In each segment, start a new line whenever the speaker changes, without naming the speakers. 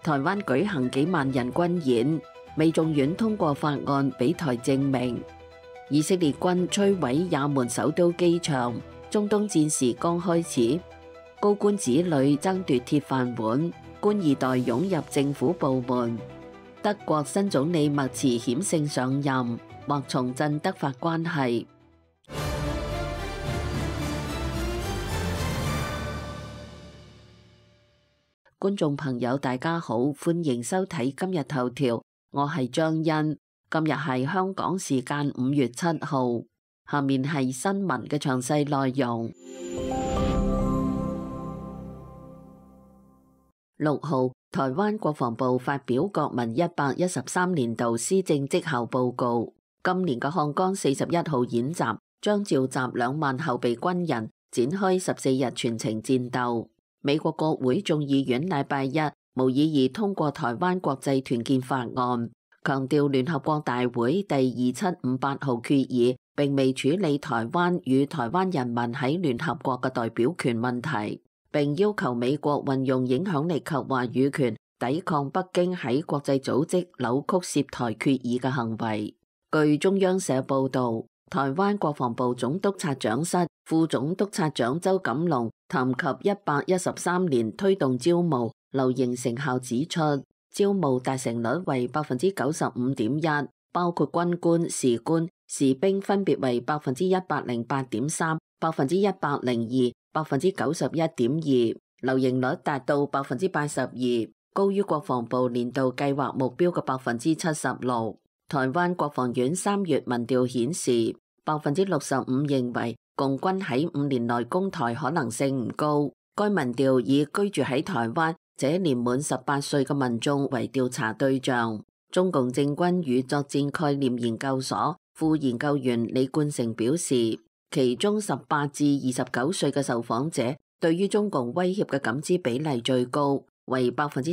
台灣舉行幾萬人軍演，美眾院通過法案俾台證明。以色列軍摧毀也門首都機場，中東戰事剛開始。高官子女爭奪鐵飯碗，官二代湧入政府部門。德國新總理默茨險勝上任，或重振德法關係。觀眾朋友大家好，歡迎收睇今日頭條，我係張欣。今日係香港時間5月7號，下面係新聞嘅詳細內容。6號，台灣國防部發表國民113年度施政績效報告。今年嘅漢江41號演習將召集2萬後備軍人，展開14日全程戰鬥。美國國會眾議院禮拜一無異議通過台灣國際團結法案，強調聯合國大會第2758號決議並未處理台灣與台灣人民喺聯合國嘅代表權問題，並要求美國運用影響力及話語權抵抗北京喺國際組織扭曲涉台決議嘅行為。據中央社報導，台灣國防部總督察長室副總督察長周錦龍談及113年推動招募留營成效，指出招募達成率為95.1%，包括軍官、士官、士兵分別為108.3%、102%、91.2%，留營率達到82%，高於國防部年度計劃目標嘅76%。台灣國防院3月民調顯示，65%認為共軍喺5年內攻台可能性唔高。該民調以居住喺台灣這年滿18歲嘅民眾為調查對象。中共政軍與作戰概念研究所副研究員李冠成表示，其中18至29歲嘅受訪者對於中共威脅嘅感知比例最高，為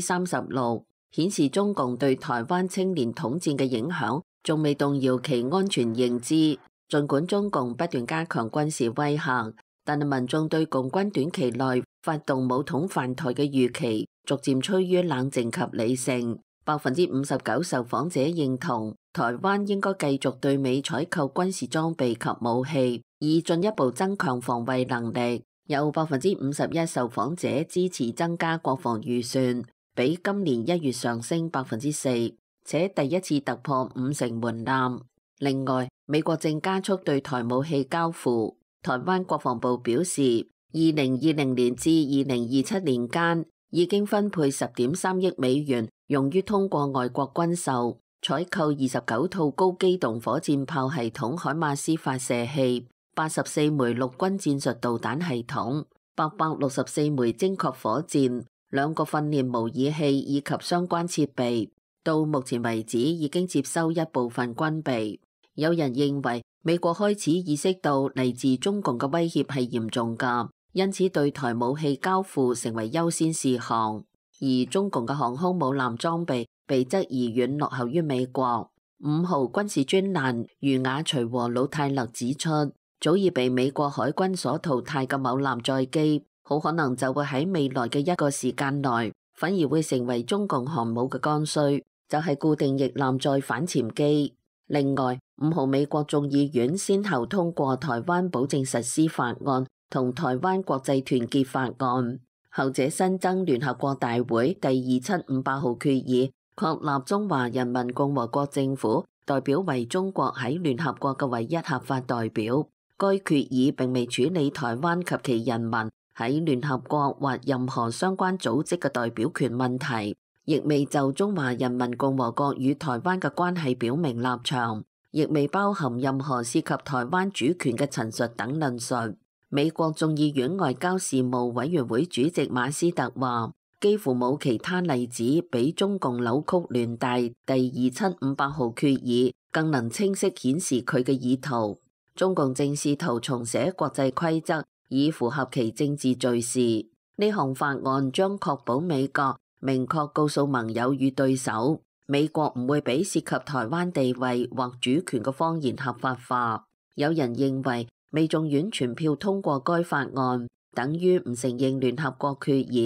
36%，顯示中共對台灣青年統戰嘅影響仲未動搖其安全認知。儘管中共不斷加強軍事威嚇，但係民眾對共軍短期內發動武統犯台嘅預期逐漸趨於冷靜及理性。59%受訪者認同台灣應該繼續對美採購軍事裝備及武器，以進一步增強防衛能力。有51%受訪者支持增加國防預算，比今年1月上升4%，且第一次突破50%門檻。另外，美國正加速對台武器交付。台灣國防部表示，2020年至2027年間已經分配10.3億美元，用於通過外國軍售採購29套高機動火箭炮系統海馬斯發射器、84枚陸軍戰術導彈系統、864枚精確火箭、2個訓練模擬器以及相關設備。到目前為止，已經接收一部分軍備。有人認為美國開始意識到嚟自中共嘅威脅係嚴重㗎，因此對台武器交付成為優先事項。而中共嘅航空母艦裝備被質疑遠落後於美國。5號軍事專欄余雅隨和魯泰勒指出，早已被美國海軍所淘汰嘅某艦載機，好可能就會喺未來嘅一個時間內，反而會成為中共航母嘅剛需，就係固定翼艦載反潛機。另外，5號美國眾議院先後通過台灣保證實施法案同台灣國際團結法案，後者新增聯合國大會第2758號決議，確立中華人民共和國政府代表為中國喺聯合國嘅唯一合法代表。該決議並未處理台灣及其人民喺聯合國或任何相關組織嘅代表權問題，亦未就中華人民共和國與台灣嘅關係表明立場，亦未包含任何涉及台灣主權嘅陳述等論述。美國眾議院外交事務委員會主席馬斯特話，幾乎冇其他例子比中共扭曲聯大第2758號決議更能清晰顯示佢嘅意圖。中共正試圖重寫國際規則，以符合其政治敘事。呢項法案將確保美國明確告訴盟友與對手，美國唔會俾涉及台灣地位或主權嘅謊言合法化。有人認為美眾院全票通過該法案，等於唔承認聯合國決議。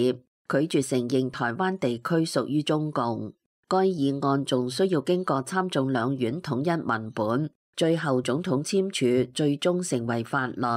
拒絕承認台灣地區屬於中共。該議案仲需要經過參眾兩院統一文本，最後總統簽署，最終成為法律。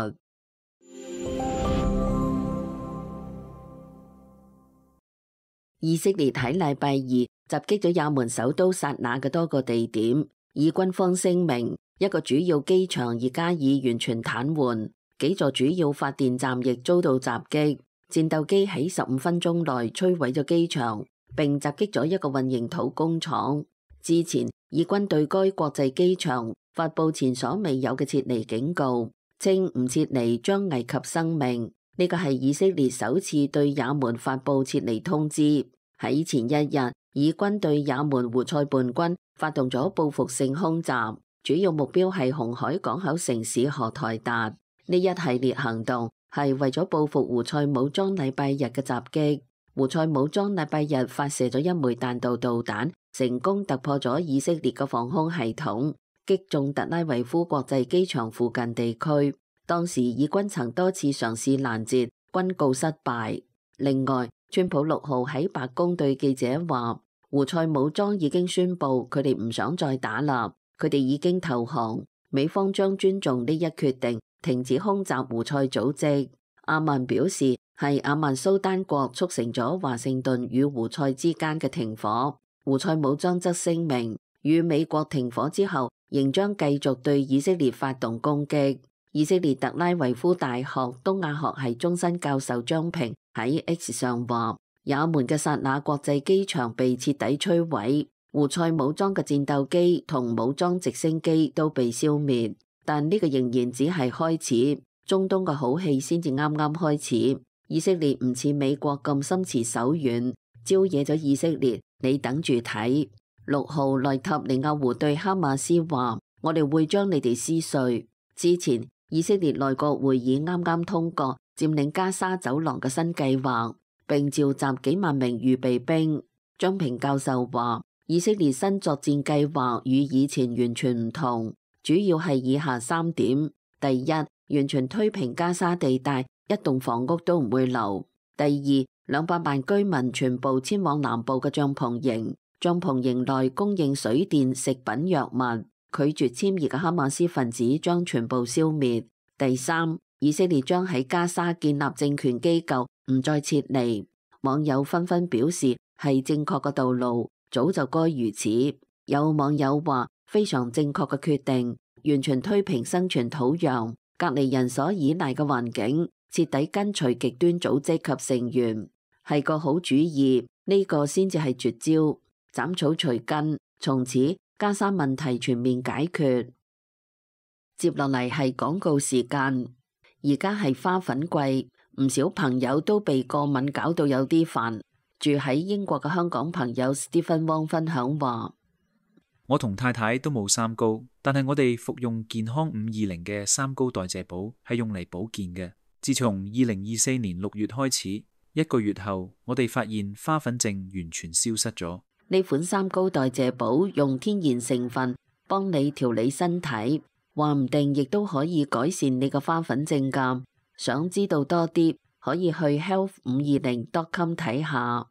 以色列喺禮拜二襲擊咗也門首都薩那嘅多個地點，以軍方聲明，一個主要機場而家已完全癱瘓，幾座主要發電站亦遭到襲擊，戰鬥機喺15分鐘內摧毀咗機場，並襲擊咗一個混凝土工廠。之前，以軍對該國際機場發佈前所未有嘅撤離警告，稱唔撤離將危及生命。呢個係以色列首次對也門發佈撤離通知。喺前一日，以軍對也門胡塞叛軍發動咗報復性空襲，主要目標係紅海港口城市荷台達。呢一系列行動係為咗報復胡塞武裝禮拜日嘅襲擊。胡塞武裝禮拜日發射咗一枚彈道導彈，成功突破咗以色列嘅防空系統，擊中特拉維夫國際機場附近地區。當時以軍曾多次嘗試攔截，均告失敗。另外，川普6號喺白宮對記者話，胡塞武裝已經宣布佢哋唔想再打啦，佢哋已經投降，美方將尊重呢一決定，停止空襲胡塞組織。阿曼表示係阿曼蘇丹國促成咗華盛頓與胡塞之間嘅停火。胡塞武裝則聲明，與美國停火之後，仍將繼續對以色列發動攻擊。以色列特拉維夫大學東亞學系終身教授張平喺 X 上話，也門嘅薩那國際機場被徹底摧毀，胡塞武裝嘅戰鬥機同武裝直升機都被消滅，但呢個仍然只係開始，中東嘅好戲先至啱啱開始。以色列唔似美國咁心慈手軟，招惹咗以色列，你等住睇。6號內塔尼亞胡對哈馬斯話，我哋會將你哋撕碎。之前以色列內閣會議啱啱通過佔領加沙走廊嘅新計劃，並召集幾萬名預備兵。張平教授話，以色列新作戰計劃與以前完全唔同，主要係以下3點：第一，完全推平加沙地帶，一棟房屋都唔會留；第二，200萬居民全部遷往南部嘅帳篷營，帳篷營內供應水電、食品、藥物。拒絕簽議嘅哈馬斯分子將全部消滅。第三，以色列將喺加沙建立政權機構，唔再撤離。網友紛紛表示係正確嘅道路，早就該如此。有網友話非常正確嘅決定，完全推平生存土壤，隔離人所依賴嘅環境，徹底根除極端組織及成員，係個好主意。呢個先至係絕招，斬草除根，從此加沙問題全面解決。接落嚟係廣告時間，而家係花粉季，唔少朋友都被過敏搞到有啲煩。住喺英國嘅香港朋友 Stephen Wong 分享話：
我同太太都冇三高，但係我哋服用健康520嘅三高代謝寶係用嚟保健嘅。自從2024年6月開始，1個月後，我哋發現花粉症完全消失咗。
呢款三高代謝寶用天然成分幫你調理身體，話唔定亦都可以改善你嘅花粉症㗎。想知道多啲，可以去 health520.com 睇下。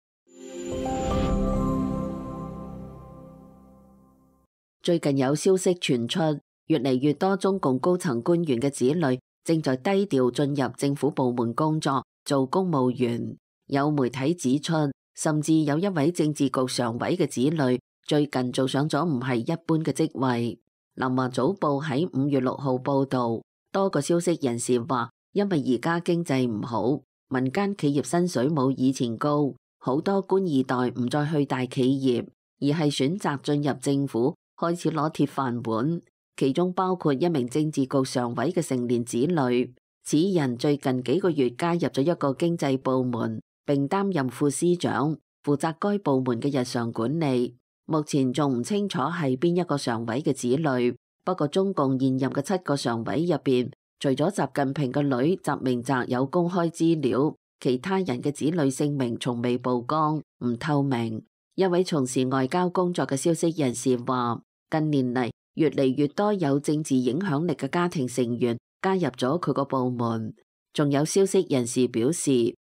最近有消息傳出，越嚟越多中共高層官員嘅子女正在低調進入政府部門工作，做公務員。有媒體指出，甚至有一位政治局常委嘅子女最近做上咗唔係一般嘅職位。南華早報喺5月6號報道，多個消息人士話，因為而家經濟唔好，民間企業薪水冇以前高，好多官二代唔再去大企業，而係選擇進入政府，開始攞鐵飯碗。其中包括一名政治局常委嘅成年子女，此人最近幾個月加入咗一個經濟部門，並擔任副司長，負責該部門嘅日常管理。目前仲唔清楚係邊一個常委嘅子女，不過中共現任嘅7個常委入邊，除咗習近平嘅女習明澤有公開資料，其他人嘅子女姓名從未曝光，唔透明。一位從事外交工作嘅消息人士話，近年嚟越嚟越多有政治影響力嘅家庭成員加入咗佢個部門。仲有消息人士表示，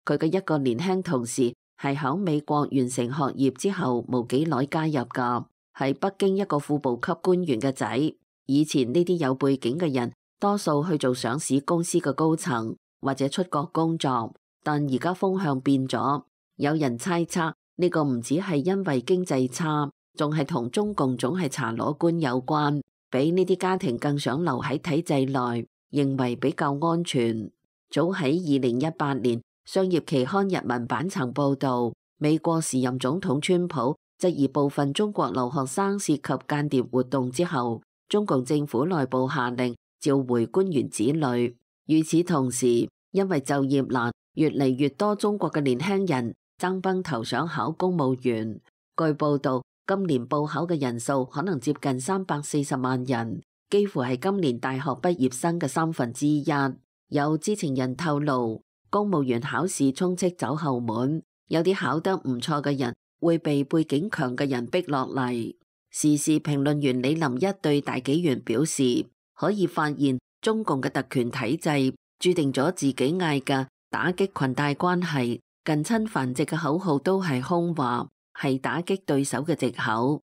佢嘅一個年輕同事係喺美國完成學業之後冇幾耐加入㗎，係北京一個副部級官員嘅仔。以前呢啲有背景嘅人多數去做上市公司嘅高層或者出國工作，但而家風向變咗，有人猜測呢個唔止係因為經濟差，仲係同中共總係查裸官有關，比呢啲家庭更想留喺體制內，認為比較安全。早喺2018年，商業期刊《人民版》曾報導，美國時任總統川普質疑部分中國留學生涉及間諜活動之後，中共政府內部下令召回官員子女。與此同時，因為就業難，越嚟越多中國嘅年輕人爭崩頭想考公務員。據報導，今年報考嘅人數可能接近340萬人，幾乎係今年大學畢業生嘅1/3。有知情人透露，公務員考試充斥走後門，有啲考得唔錯嘅人會被背景強嘅人逼落嚟。時事評論員李林一對大紀元表示，可以發現中共嘅特權體制注定咗自己嗌嘅打擊裙帶關係、近親繁殖嘅口號都係空話，係打擊對手嘅藉口。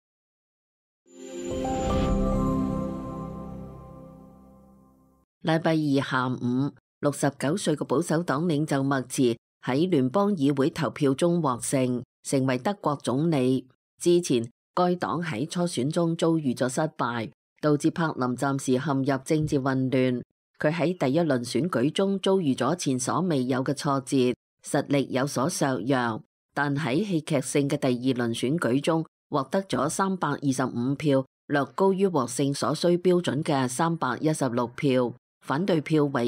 禮拜二下午，69歲嘅保守黨領袖默茨喺聯邦議會投票中獲勝，成為德國總理。之前該黨喺初選中遭遇咗失敗，導致柏林暫時陷入政治混亂。佢喺第一輪選舉中遭遇咗前所未有嘅挫折，實力有所削弱。但喺戲劇性嘅第二輪選舉中，獲得咗325票，略高於獲勝所需標準嘅316票，反對票為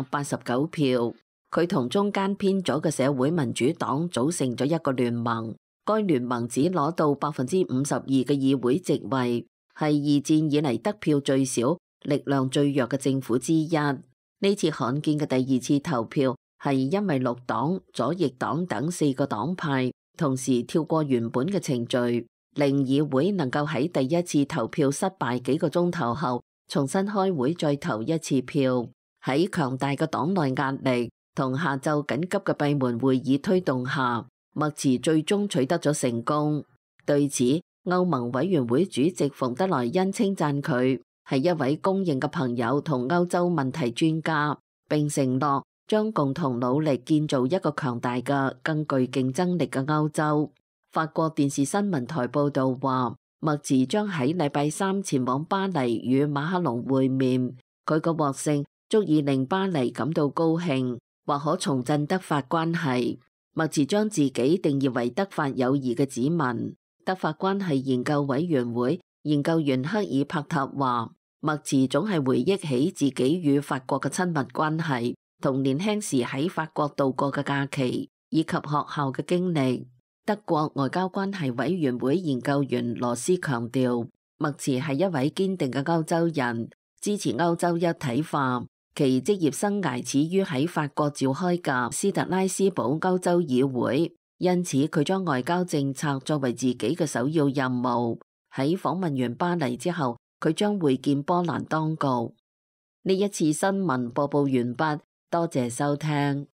289票。佢同中間偏左嘅社會民主黨組成咗一個聯盟。該聯盟只攞到52%嘅議會席位，係二戰以嚟得票最少、力量最弱嘅政府之一。呢次罕見嘅第二次投票係因為綠黨、左翼黨等4個黨派同時跳過原本嘅程序，令議會能夠喺第一次投票失敗幾個鐘頭後重新開會再投一次票。喺強大嘅黨內壓力同下晝緊急嘅閉門會議推動下，默茨最終取得咗成功。對此，歐盟委員會主席馮德萊恩稱讚佢係一位公認嘅朋友同歐洲問題專家，並承諾將共同努力建造一個強大嘅、更具競爭力嘅歐洲。法國電視新聞台報導話，默茨將喺禮拜三前往巴黎與馬克龍會面。佢嘅獲勝足以令巴黎感到高興，或可重振德法關係。默茨將自己定義為德法友誼嘅子民。德法關係研究委員會研究員克爾帕塔話，默茨總係回憶起自己與法國嘅親密關係，同年輕時喺法國度過嘅假期，以及學校嘅經歷。德國外交關係委員會研究員羅斯強調，默茨係一位堅定嘅歐洲人，支持歐洲一體化。其職業生涯始於喺法國召開嘅斯特拉斯堡歐洲議會，因此佢將外交政策作為自己嘅首要任務。喺訪問完巴黎之後，佢將會見波蘭當局。呢一次新聞播報完畢，多謝收聽。